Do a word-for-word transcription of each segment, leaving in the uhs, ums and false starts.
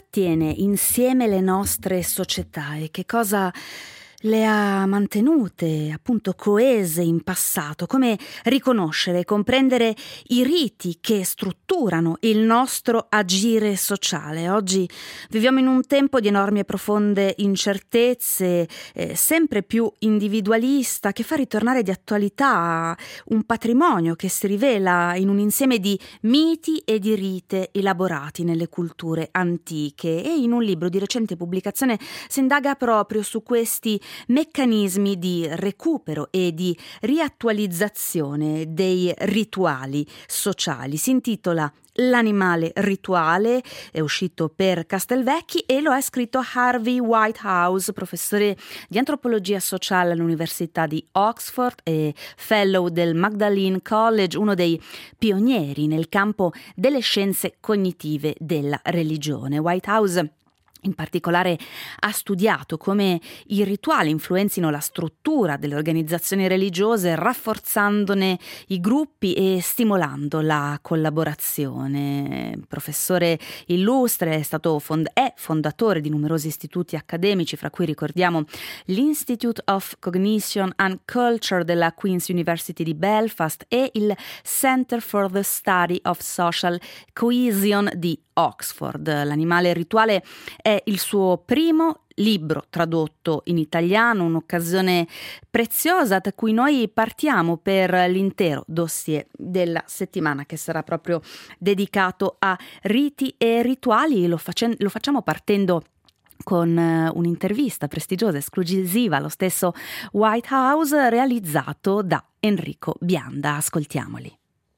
tiene insieme le nostre società e che cosa le ha mantenute appunto coese in passato, come riconoscere e comprendere i riti che strutturano il nostro agire sociale. Oggi viviamo in un tempo di enormi e profonde incertezze, eh, sempre più individualista, che fa ritornare di attualità un patrimonio che si rivela in un insieme di miti e di rite elaborati nelle culture antiche, e in un libro di recente pubblicazione si indaga proprio su questi meccanismi di recupero e di riattualizzazione dei rituali sociali. Si intitola L'animale rituale, è uscito per Castelvecchi e lo ha scritto Harvey Whitehouse, professore di antropologia sociale all'Università di Oxford e fellow del Magdalene College, uno dei pionieri nel campo delle scienze cognitive della religione. Whitehouse in particolare ha studiato come i rituali influenzino la struttura delle organizzazioni religiose, rafforzandone i gruppi e stimolando la collaborazione. Professore illustre, è stato fond- è fondatore di numerosi istituti accademici, fra cui ricordiamo l'Institute of Cognition and Culture della Queen's University di Belfast e il Center for the Study of Social Cohesion di Oxford. L'animale rituale è il suo primo libro tradotto in italiano, un'occasione preziosa da cui noi partiamo per l'intero dossier della settimana, che sarà proprio dedicato a riti e rituali. Lo, facen- lo facciamo partendo con un'intervista prestigiosa, esclusiva, allo stesso Whitehouse, realizzato da Enrico Bianda. Ascoltiamoli.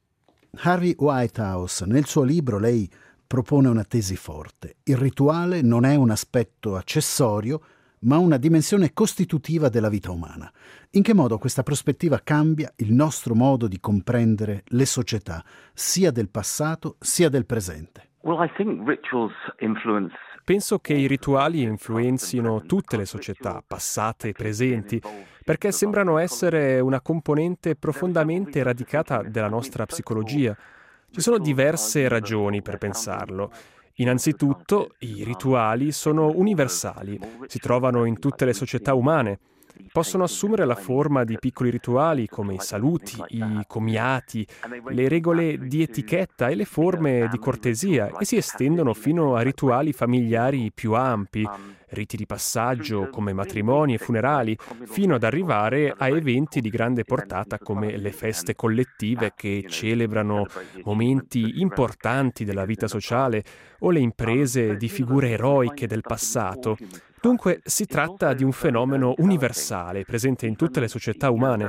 Harvey Whitehouse, nel suo libro lei propone una tesi forte. Il rituale non è un aspetto accessorio, ma una dimensione costitutiva della vita umana. In che modo questa prospettiva cambia il nostro modo di comprendere le società, sia del passato sia del presente? Well, I think rituals influence Penso che i rituali influenzino tutte le società, passate e presenti, perché sembrano essere una componente profondamente radicata della nostra psicologia. Ci sono diverse ragioni per pensarlo. Innanzitutto, i rituali sono universali, si trovano in tutte le società umane. Possono assumere la forma di piccoli rituali come i saluti, i comiati, le regole di etichetta e le forme di cortesia, e si estendono fino a rituali familiari più ampi, riti di passaggio come matrimoni e funerali, fino ad arrivare a eventi di grande portata come le feste collettive che celebrano momenti importanti della vita sociale o le imprese di figure eroiche del passato. Dunque si tratta di un fenomeno universale, presente in tutte le società umane.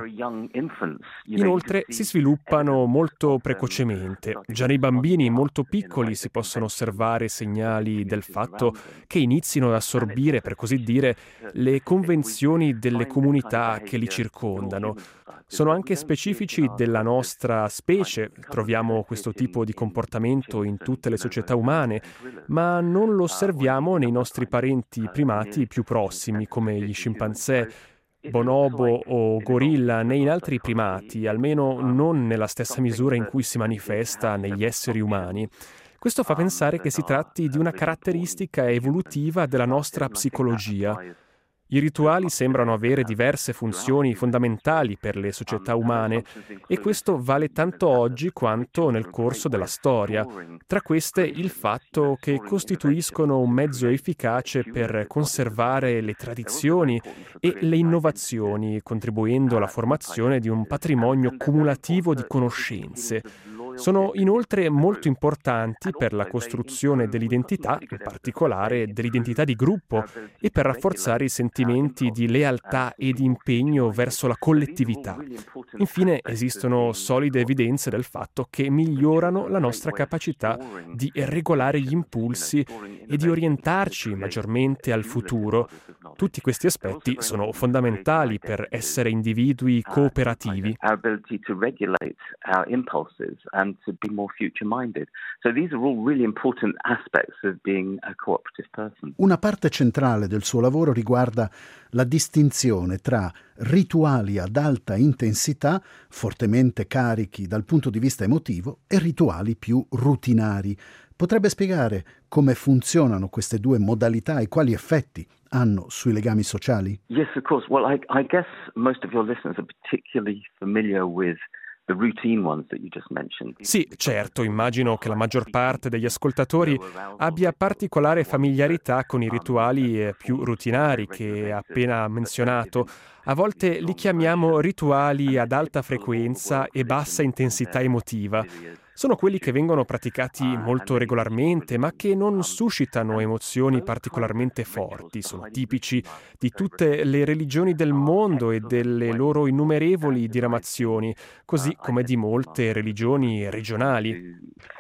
Inoltre si sviluppano molto precocemente. Già nei bambini molto piccoli si possono osservare segnali del fatto che inizino ad assorbire, per così dire, le convenzioni delle comunità che li circondano. Sono anche specifici della nostra specie, troviamo questo tipo di comportamento in tutte le società umane, ma non lo osserviamo nei nostri parenti primati più prossimi, come gli scimpanzé, bonobo o gorilla, né in altri primati, almeno non nella stessa misura in cui si manifesta negli esseri umani. Questo fa pensare che si tratti di una caratteristica evolutiva della nostra psicologia. I rituali sembrano avere diverse funzioni fondamentali per le società umane, e questo vale tanto oggi quanto nel corso della storia. Tra queste il fatto che costituiscono un mezzo efficace per conservare le tradizioni e le innovazioni, contribuendo alla formazione di un patrimonio cumulativo di conoscenze. Sono inoltre molto importanti per la costruzione dell'identità, in particolare dell'identità di gruppo, e per rafforzare i sentimenti di lealtà e di impegno verso la collettività. Infine, esistono solide evidenze del fatto che migliorano la nostra capacità di regolare gli impulsi e di orientarci maggiormente al futuro. Tutti questi aspetti sono fondamentali per essere individui cooperativi. And to be more future-minded. So these are all really important aspects of being a cooperative person. Una parte centrale del suo lavoro riguarda la distinzione tra rituali ad alta intensità, fortemente carichi dal punto di vista emotivo, e rituali più rutinari, Potrebbe spiegare come funzionano queste due modalità e quali effetti hanno sui legami sociali? Yes, of course. Well, I, I guess most of your listeners are particularly familiar with the routine ones that you just mentioned. Sì, certo, immagino che la maggior parte degli ascoltatori abbia particolare familiarità con i rituali più rutinari che ha appena menzionato. A volte li chiamiamo rituali ad alta frequenza e bassa intensità emotiva. Sono quelli che vengono praticati molto regolarmente, ma che non suscitano emozioni particolarmente forti. Sono tipici di tutte le religioni del mondo e delle loro innumerevoli diramazioni, così come di molte religioni regionali.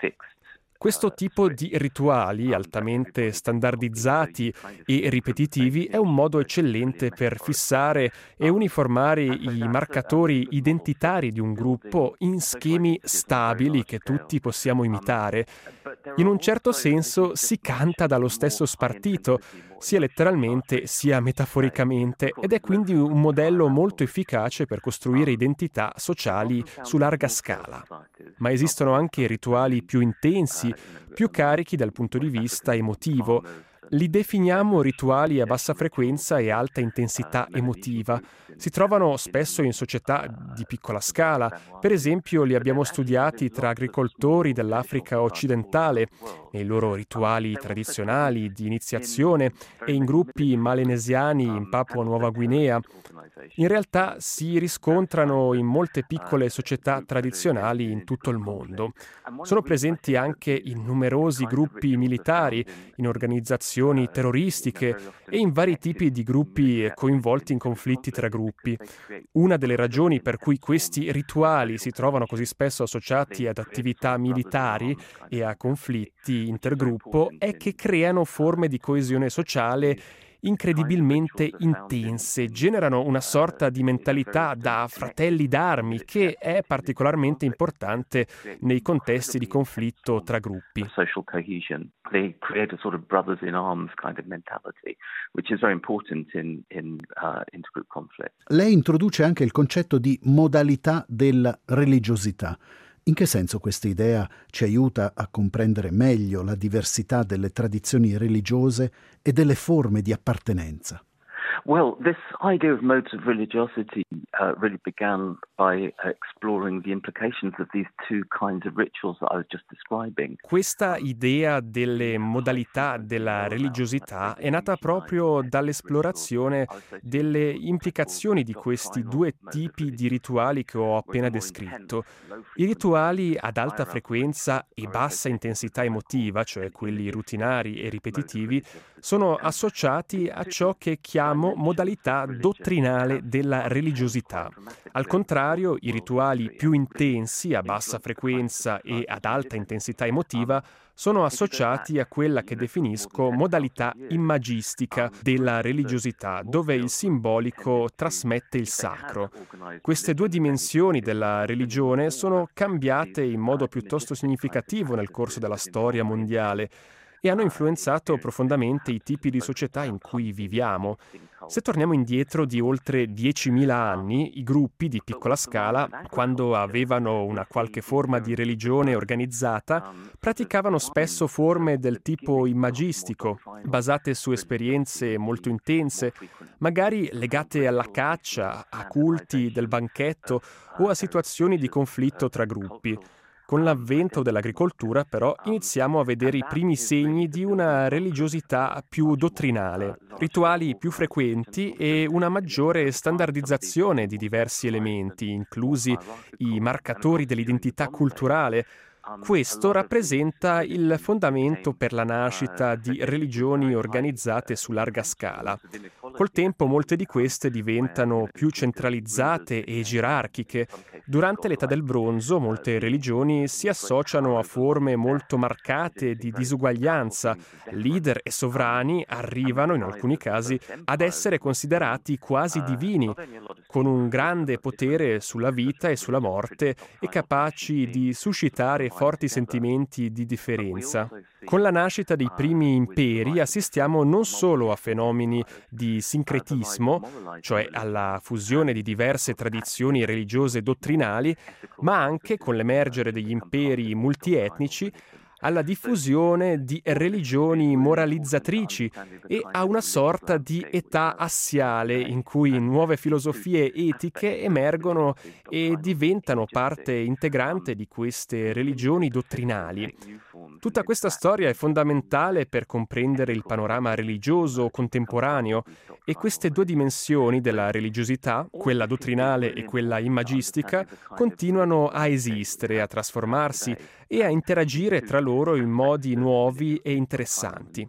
Questo tipo di rituali altamente standardizzati e ripetitivi è un modo eccellente per fissare e uniformare i marcatori identitari di un gruppo in schemi stabili che tutti possiamo imitare. In un certo senso si canta dallo stesso spartito, sia letteralmente sia metaforicamente, ed è quindi un modello molto efficace per costruire identità sociali su larga scala. Ma esistono anche rituali più intensi, più carichi dal punto di vista emotivo. Li definiamo rituali a bassa frequenza e alta intensità emotiva. Si trovano spesso in società di piccola scala. Per esempio, li abbiamo studiati tra agricoltori dell'Africa occidentale, nei loro rituali tradizionali di iniziazione e in gruppi malenesiani in Papua Nuova Guinea. In realtà si riscontrano in molte piccole società tradizionali in tutto il mondo. Sono presenti anche in numerosi gruppi militari, in organizzazioni terroristiche e in vari tipi di gruppi coinvolti in conflitti tra gruppi. Una delle ragioni per cui questi rituali si trovano così spesso associati ad attività militari e a conflitti intergruppo è che creano forme di coesione sociale incredibilmente intense, generano una sorta di mentalità da fratelli d'armi che è particolarmente importante nei contesti di conflitto tra gruppi. They create a sort of brothers in arms kind of mentality, which is very important in, in uh, intergroup conflict. Lei introduce anche il concetto di modalità della religiosità. In che senso questa idea ci aiuta a comprendere meglio la diversità delle tradizioni religiose e delle forme di appartenenza? Well, this idea of modes of religiosity uh, really began by uh, exploring the implications of these two kinds of rituals that I was just describing. Questa idea delle modalità della religiosità è nata proprio dall'esplorazione delle implicazioni di questi due tipi di rituali che ho appena descritto. I rituali ad alta frequenza e bassa intensità emotiva, cioè quelli rutinari e ripetitivi, sono associati a ciò che chiamo modalità dottrinale della religiosità. Al contrario, i rituali più intensi, a bassa frequenza e ad alta intensità emotiva, sono associati a quella che definisco modalità immagistica della religiosità, dove il simbolico trasmette il sacro. Queste due dimensioni della religione sono cambiate in modo piuttosto significativo nel corso della storia mondiale e hanno influenzato profondamente i tipi di società in cui viviamo. Se torniamo indietro di oltre diecimila anni, i gruppi di piccola scala, quando avevano una qualche forma di religione organizzata, praticavano spesso forme del tipo immagistico, basate su esperienze molto intense, magari legate alla caccia, a culti del banchetto o a situazioni di conflitto tra gruppi. Con l'avvento dell'agricoltura, però, iniziamo a vedere i primi segni di una religiosità più dottrinale, rituali più frequenti e una maggiore standardizzazione di diversi elementi, inclusi i marcatori dell'identità culturale. Questo rappresenta il fondamento per la nascita di religioni organizzate su larga scala. Col tempo molte di queste diventano più centralizzate e gerarchiche. Durante l'età del bronzo molte religioni si associano a forme molto marcate di disuguaglianza. Leader e sovrani arrivano, in alcuni casi, ad essere considerati quasi divini, con un grande potere sulla vita e sulla morte e capaci di suscitare forti sentimenti di differenza. Con la nascita dei primi imperi assistiamo non solo a fenomeni di sincretismo, cioè alla fusione di diverse tradizioni religiose dottrinali, ma anche con l'emergere degli imperi multietnici alla diffusione di religioni moralizzatrici e a una sorta di età assiale in cui nuove filosofie etiche emergono e diventano parte integrante di queste religioni dottrinali. Tutta questa storia è fondamentale per comprendere il panorama religioso contemporaneo e queste due dimensioni della religiosità, quella dottrinale e quella immagistica, continuano a esistere, a trasformarsi e a interagire tra loro in modi nuovi e interessanti.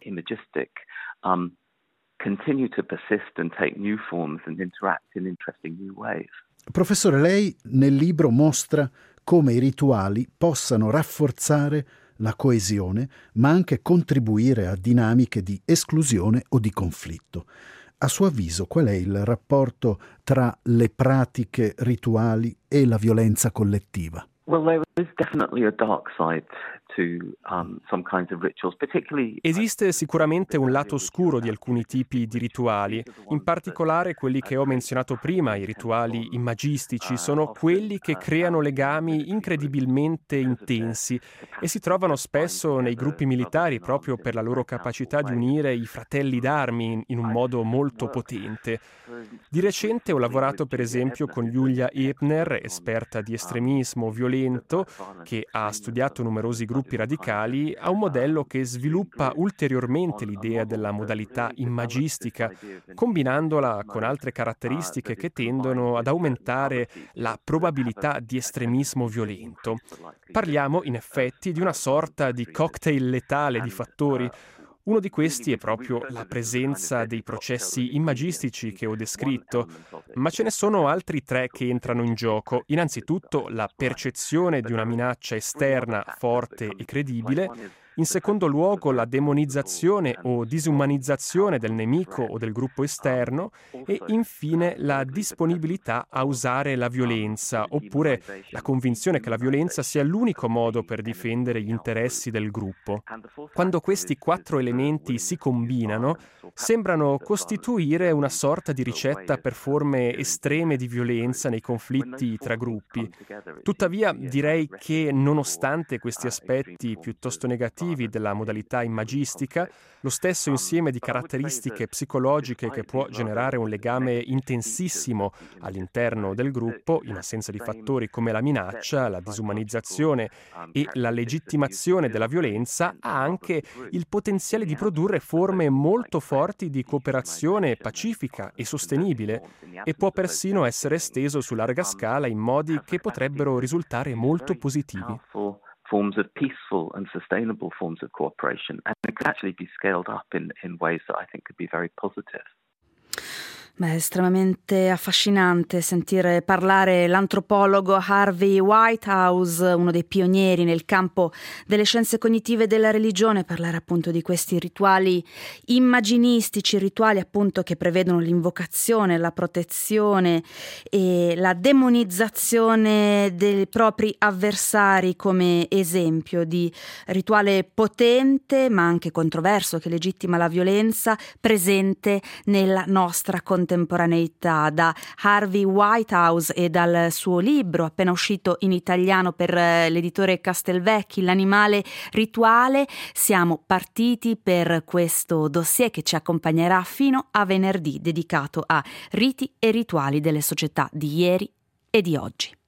Um, continue to persist and take new forms and interact in interesting new ways. Professore, lei nel libro mostra come i rituali possano rafforzare la coesione, ma anche contribuire a dinamiche di esclusione o di conflitto. A suo avviso, qual è il rapporto tra le pratiche rituali e la violenza collettiva? Well, there is definitely a dark side to um, some kinds of rituals, particularly. Esiste sicuramente un lato oscuro di alcuni tipi di rituali, in particolare quelli che ho menzionato prima, i rituali immagistici, sono quelli che creano legami incredibilmente intensi e si trovano spesso nei gruppi militari proprio per la loro capacità di unire i fratelli d'armi in un modo molto potente. Di recente ho lavorato per esempio con Julia Ebner, esperta di estremismo violento, che ha studiato numerosi gruppi radicali, a un modello che sviluppa ulteriormente l'idea della modalità immagistica, combinandola con altre caratteristiche che tendono ad aumentare la probabilità di estremismo violento. Parliamo in effetti di una sorta di cocktail letale di fattori. Uno di questi è proprio la presenza dei processi immagistici che ho descritto, ma ce ne sono altri tre che entrano in gioco. Innanzitutto la percezione di una minaccia esterna forte e credibile, in secondo luogo la demonizzazione o disumanizzazione del nemico o del gruppo esterno e infine la disponibilità a usare la violenza, oppure la convinzione che la violenza sia l'unico modo per difendere gli interessi del gruppo. Quando questi quattro elementi si combinano, sembrano costituire una sorta di ricetta per forme estreme di violenza nei conflitti tra gruppi. Tuttavia direi che nonostante questi aspetti piuttosto negativi della modalità immagistica, lo stesso insieme di caratteristiche psicologiche che può generare un legame intensissimo all'interno del gruppo, in assenza di fattori come la minaccia, la disumanizzazione e la legittimazione della violenza, ha anche il potenziale di produrre forme molto forti di cooperazione pacifica e sostenibile e può persino essere esteso su larga scala in modi che potrebbero risultare molto positivi. Forms of peaceful and sustainable forms of cooperation, and it could actually be scaled up in, in ways that I think could be very positive. Beh, è estremamente affascinante sentire parlare l'antropologo Harvey Whitehouse, uno dei pionieri nel campo delle scienze cognitive e della religione, parlare appunto di questi rituali immaginistici, rituali appunto che prevedono l'invocazione, la protezione e la demonizzazione dei propri avversari come esempio di rituale potente ma anche controverso che legittima la violenza presente nella nostra contemporaneità. Da Harvey Whitehouse e dal suo libro appena uscito in italiano per l'editore Castelvecchi, L'animale rituale, siamo partiti per questo dossier che ci accompagnerà fino a venerdì, dedicato a riti e rituali delle società di ieri e di oggi.